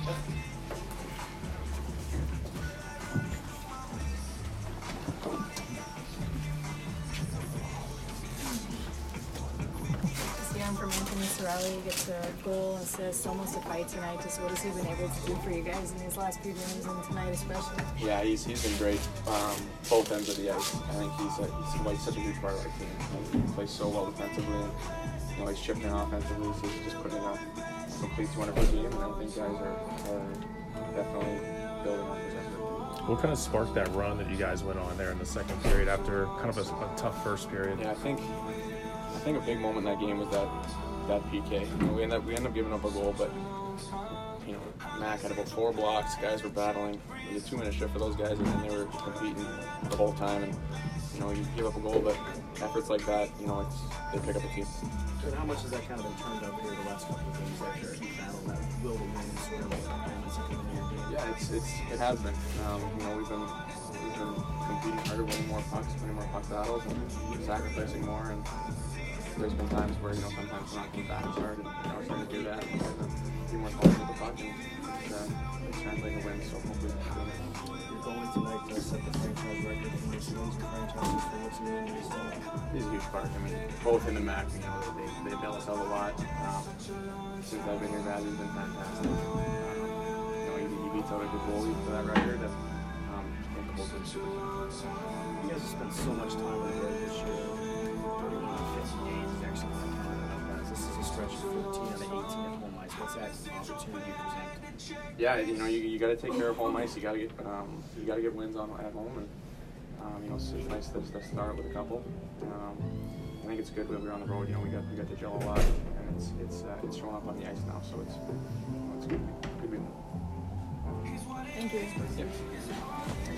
From Anthony Cirelli, gets a goal, assist, almost a fight tonight. Just what has he been able to do for you guys in these last few games and tonight especially? Yeah, he's been great. Both ends of the ice. I think he's like such a huge part of our team. He plays so well defensively, and he's chipping in offensively. So he's just putting a complete 200 game, and I think guys are definitely building off his effort. What kind of sparked that run that you guys went on there in the second period after kind of a tough first period? Yeah, I think a big moment in that game was that PK. We ended up giving up a goal, but Mac had about 4 blocks. Guys were battling. It was a 2-minute shift for those guys, and they were competing the whole time. And you give up a goal, but efforts like that, they pick up a team. So how much has that kind of been turned up here the last couple of games after you battle that will to win sort of moments that come in your game? Yeah, it has been. We've been competing harder, winning more pucks battles, and sacrificing more. And there's been times where sometimes we're not getting back as hard, and we're starting to do that. And be more confident with the puck, and it's translating to wins. So hopefully, you're going tonight to set the franchise record for most wins in franchises for what's new in this team. He's a huge part. I mean, both him and Mac, they bail us out a lot. Since I've been here, Vazzy's been fantastic. He beats out a good goalie for that record, and I think both of them super. You guys have spent so much time on the road this year. 31 out of 50 games, actually not counting up guys. This is a stretch of 14 out of 18 at home ice. What's that opportunity present? Yeah, you got to take care of home ice. You got to get wins at home, and it's nice to start with a couple. I think it's good that we're on the road. We got the gel a lot, and it's showing up on the ice now. So it's good. Good. Thank you. Yeah.